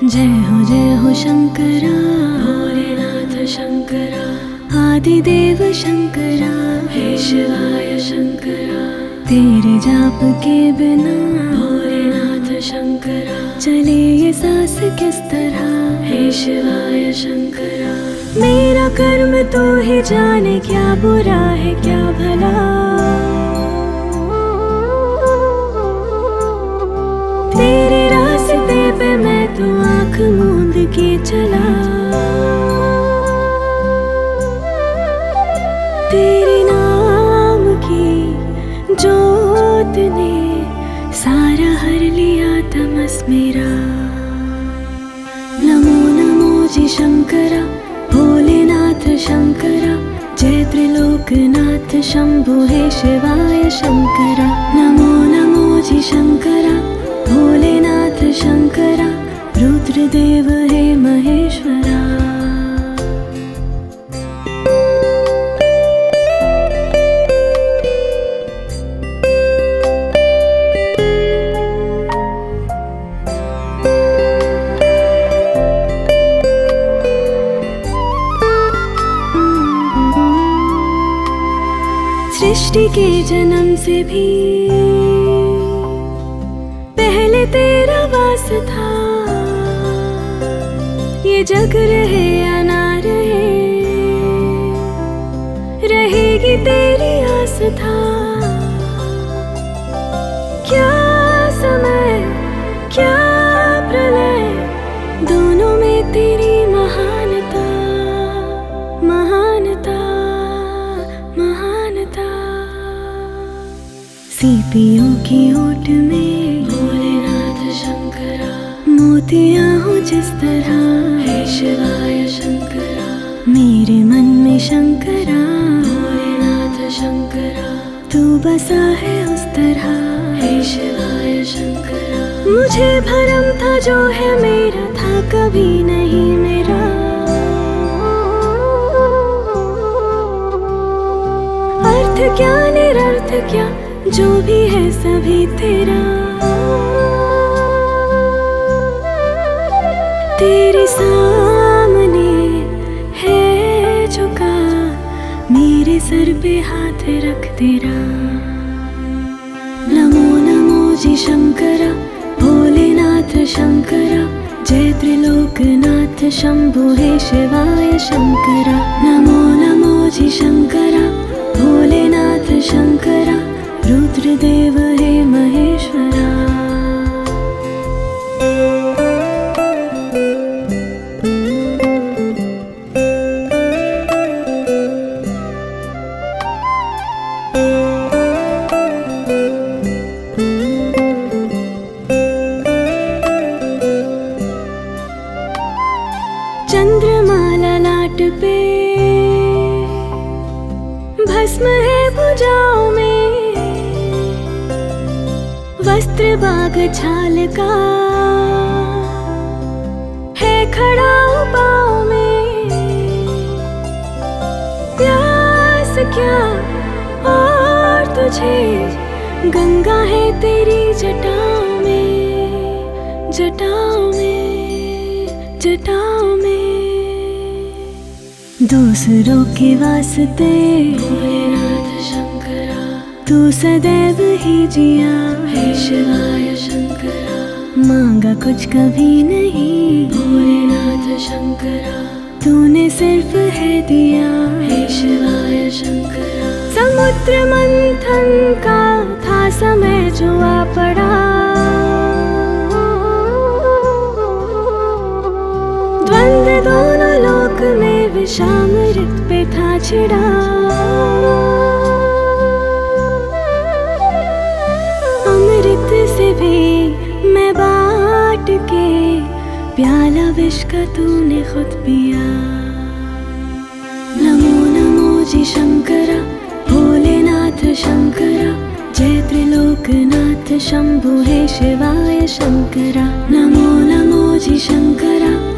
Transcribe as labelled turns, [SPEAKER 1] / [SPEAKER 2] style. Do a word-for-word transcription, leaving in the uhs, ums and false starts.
[SPEAKER 1] जय हो जय हो शंकरा, भोलेनाथ शंकरा, आदिदेव शंकरा, हे शिवाय शंकरा। तेरे जाप के बिना भोलेनाथ शंकरा चले ये सांस किस तरह, हे शिवाय शंकरा। मेरा कर्म तो ही जाने, क्या बुरा है क्या भला। तेरे रास्ते पे मैं तो आँख मूंद के चला। तेरे नाम की जोत ने सारा हर लिया तमस मेरा। नमो नमो जी शंकरा, भोलेनाथ शंकरा, जय त्रिलोकनाथ शंभो हे शिवाय शंकरा। नमो नमो जी शंकरा, भोलेनाथ शंकरा, रुद्रदेव हे महेश्वरा। सृष्टि के जन्म से भी पहले तेरा वास था। ये जग रहे या ना रहे, रहेगी तेरी आस था। क्या समय क्या प्रलय, दोनों में तेरी महानता, महानता, महानता। सीपियों की ओट में भोलेनाथ शंकरा, मोतियां हो जिस तरह, हे शिवाय शंकरा। मेरे मन में शंकरा, भोलेनाथ शंकरा, तू बसा है उस तरह, हे शिवाय शंकरा। मुझे भरम था जो है मेरा, था कभी नहीं मेरा। अर्थ क्या निरर्थ क्या, जो भी है सभी तेरा। तेरे सामने है झुका, मेरे सर पे हाथ रख तेरा। नमो नमो जी शंकरा, भोलेनाथ शंकरा, जय त्रिलोकनाथ शंभो हे शिवाय शंकरा। नमो नमो जी शंकरा, भोलेनाथ शंकरा, रुद्रदेव हे महेश्वरा। चंद्रमाला लाट पे, भस्म है भुजाओं में, वस्त्र बाग छाल का है खड़ा पाँव में। प्यास क्या और तुझे, गंगा है तेरी जटाओं में, जटाओं में, जटाओं में। दूसरों के वास्ते भोलेनाथ शंकरा, तू सदैव ही जिया, हे शिवाय शंकरा। मांगा कुछ कभी नहीं, भोलेनाथ शंकरा, तूने सिर्फ है दिया, हे शिवाय शंकरा। समुद्र मंथन का था समय जो आ पड़ा, द्वंद्व दोनों लोक में विषामृत पे था छिड़ा। अमृत से भी मैं बांट के, प्याला विष का तूने खुद पिया। नमो नमो जी शंकरा, भोलेनाथ शंकरा, जय त्रिलोकनाथ शंभो हे शिवाय शंकरा। नमो नमो जी शंकरा,